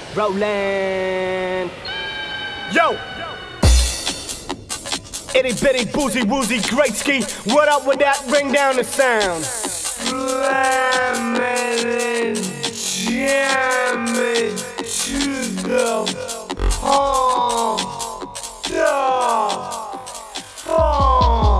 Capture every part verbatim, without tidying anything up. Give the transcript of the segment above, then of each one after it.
Rollin'. Yo! Itty bitty boozy woozy great ski. What up with that? Bring down the sound. Slamming, jamming to the pump. The pump.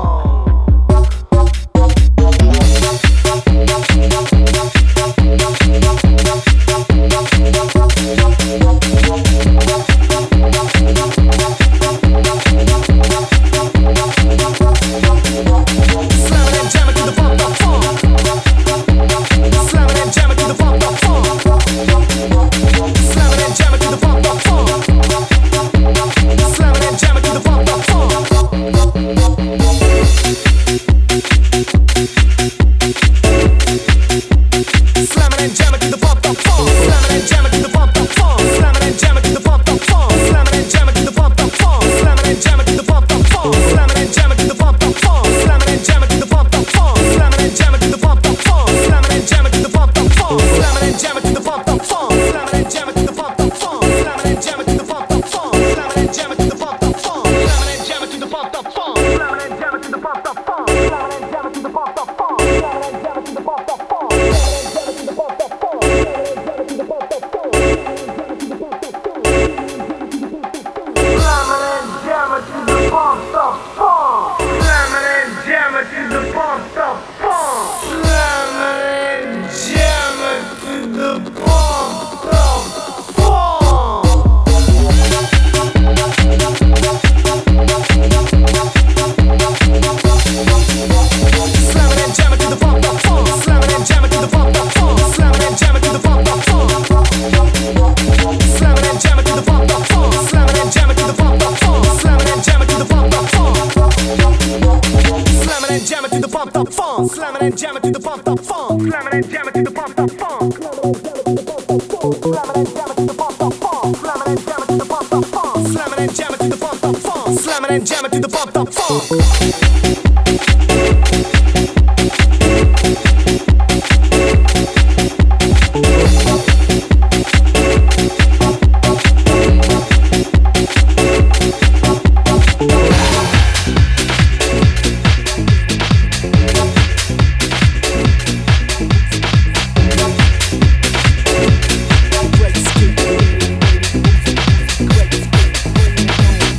Slamming and jamming to the pump, the funk. Slamming and jamming to the pump, the funk. Slamming and jamming to the pump, the funk. Slamming and jamming to the pump, the funk. Slamming and jamming to the pump, the funk. Slamming and jamming to the pump, the funk.